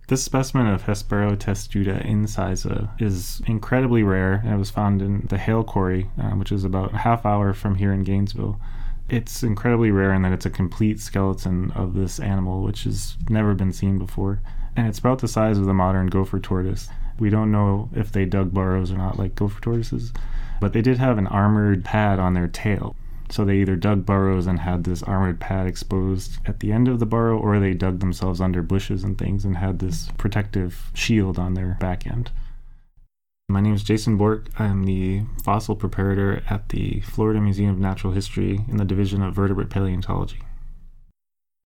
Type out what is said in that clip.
This specimen of Hesperotestuta incisa is incredibly rare, and it was found in the Hale Quarry, which is about a half hour from here in Gainesville. It's incredibly rare in that it's a complete skeleton of this animal, which has never been seen before, and it's about the size of the modern gopher tortoise. We don't know if they dug burrows or not like gopher tortoises, but they did have an armored pad on their tail. So they either dug burrows and had this armored pad exposed at the end of the burrow, or they dug themselves under bushes and things and had this protective shield on their back end. My name is Jason Bork. I'm the fossil preparator at the Florida Museum of Natural History in the Division of Vertebrate Paleontology.